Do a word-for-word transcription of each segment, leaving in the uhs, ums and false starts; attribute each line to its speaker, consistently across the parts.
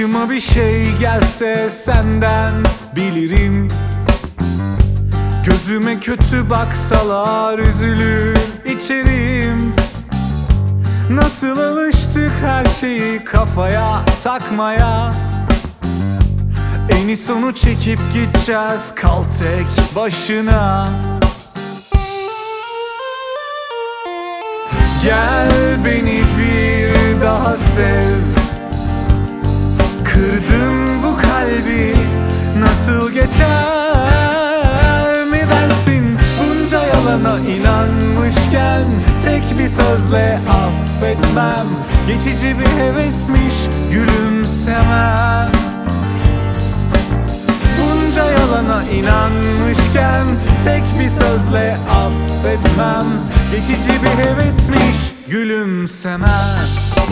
Speaker 1: Başıma bir şey gelse senden bilirim. Gözüme kötü baksalar üzülür içerim. Nasıl alıştık her şeyi kafaya takmaya. Eni sonu çekip gideceğiz, kal tek başına. Gel beni bir daha sev. Kırdın bu kalbi, nasıl geçer mi dersin? Bunca yalana inanmışken tek bir sözle affetmem. Geçici bir hevesmiş, gülümsemem. Bunca yalana inanmışken tek bir sözle affetmem. Geçici bir hevesmiş, gülümsemem.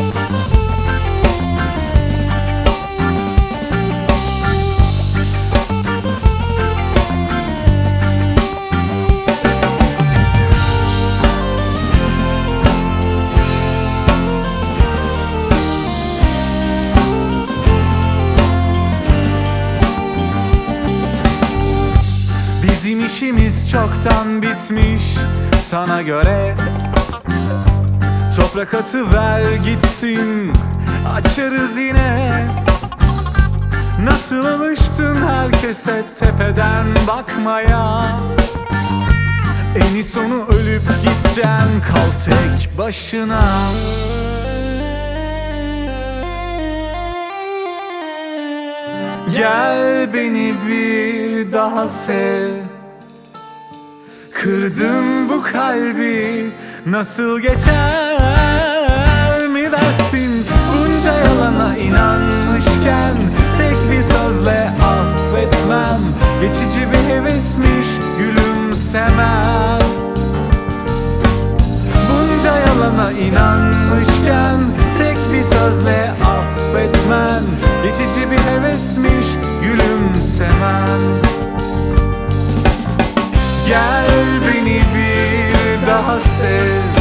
Speaker 1: Bizim işimiz çoktan bitmiş sana göre. Toprak atıver gitsin, açarız yine. Nasıl alıştın herkese tepeden bakmaya. Eni sonu ölüp gideceksin, kal tek başına. Gel beni bir daha sev. Kırdın bu kalbi, nasıl geçer mi dersin? Bunca yalana inanmışken tek bir sözle affetmem. Geçici bir hevesmiş, gülümsemem. Bunca yalana inanmışken tek bir sözle affetmem. Geçici bir hevesmiş, gülümsemem. Gel beni bir daha sev.